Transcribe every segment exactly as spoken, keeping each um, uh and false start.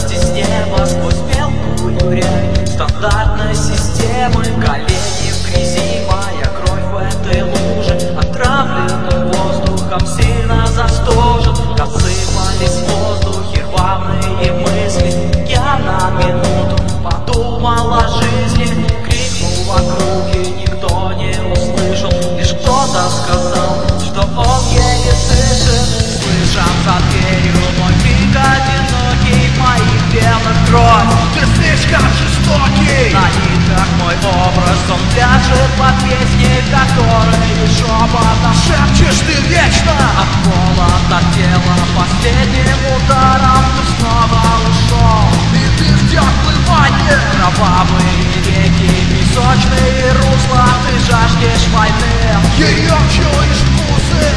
Новости с неба сквозь мелкую рябь стандартной системы. Колени в грязи, моя кровь в этой луже, отравленным воздухом сильно застужен. Рассыпались в воздухе рваные мысли. Я на минуту подумал о жизни. Крикнул в округе, никто не услышал. Лишь кто-то сказал, что он еле дышит. Слышал за дверью мой крик одинокий, в моих венах кровь. Ты слишком жестокий. На нитках мой образ, он вяжет под песни, которые шепотом Шепчешь ты вечно. от пола до тела последним ударом ты снова ушел. И ты в теплой ванне. Кровавые реки, песочные русла, ты жаждешь войны. Ее чуешь вкусы.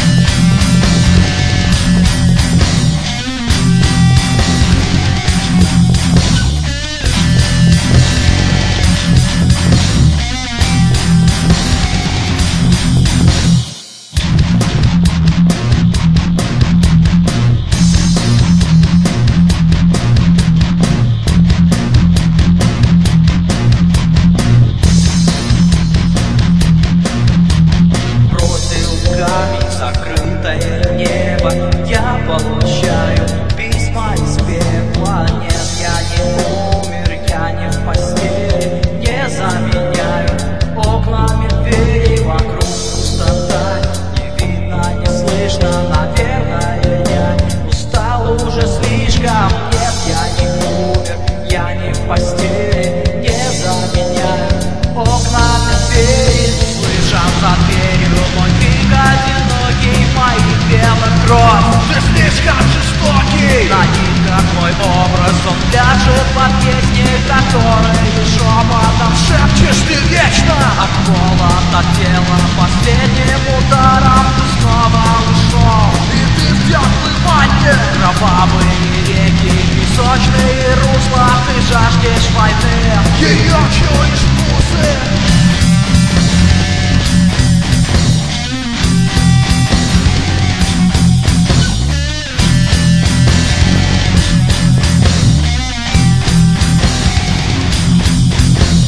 Закрытое небо, я получаю письма из пепла. Нет, я не умер, я не в постели, не заменяю окнами двери. Вокруг пустота, не видно, не слышно. Наверное, я устал уже слишком. Нет, я не умер, я не в постели, не заменяю окнами двери. Слышал за дверью мой крик одинокий, в моих венах кровь. Ты слишком жестокий. На нитках мой образ, он вяжет под песни, которые шепотом Шепчешь ты вечно. от пола до тела последним ударом ты снова ушел. И ты в теплой ванне. Кровавые реки, песочные русла, ты жаждешь войны. Ее чуешь